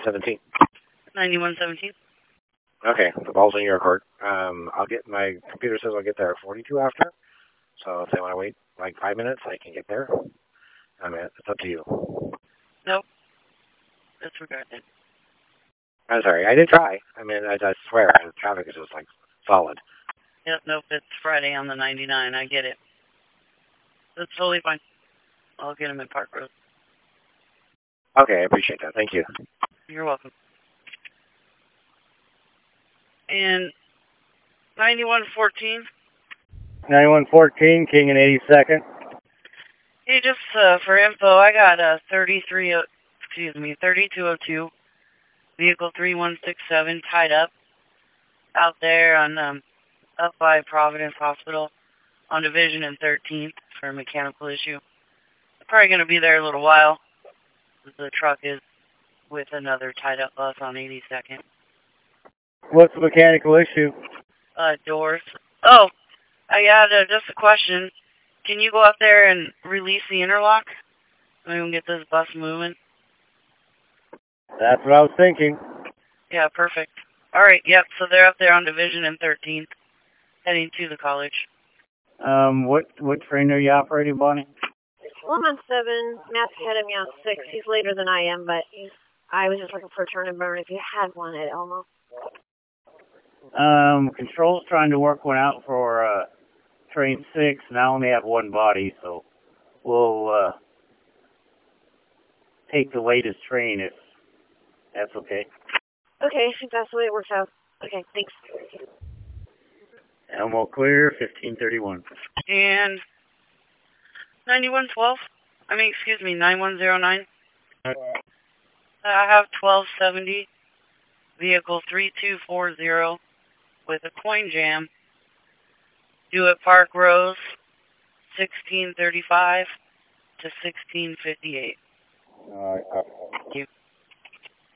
9117. 9117. Okay, the ball's in your court. I'll get, my computer says I'll get there at 42 after. So if they want to wait like 5 minutes, I can get there. I mean, it's up to you. Nope. Disregard it. I'm sorry, I did try. I mean, I swear, the traffic is just like solid. Yep, nope, it's Friday on the 99. I get it. That's totally fine. I'll get him at Park Road. Okay, I appreciate that. Thank you. You're welcome. And 9114. 9114, King and 82nd. Hey, just for info, I got 3202, vehicle 3167, tied up out there on up by Providence Hospital on Division and 13th for a mechanical issue. I'm probably going to be there a little while. The truck is with another tied up bus on 82nd. What's the mechanical issue? Doors. Oh, I got just a question. Can you go up there and release the interlock? We can get this bus moving. That's what I was thinking. Yeah, perfect. All right, yep, so they're up there on Division and 13th, heading to the college. What train are you operating, Bonnie? Well, I'm on 7. Matt's ahead of me on 6. He's later than I am, but I was just looking for a turn and burn if you had one at Elmo. Control's trying to work one out for train 6, and I only have one body, so we'll take the latest train if that's okay. Okay, I think that's the way it works out. Okay, thanks. Elmo clear, 1531. And 9112, 9109. I have 1270, vehicle 3240 with a coin jam, due at Park Rose, 1635 to 1658. All right, Thank you.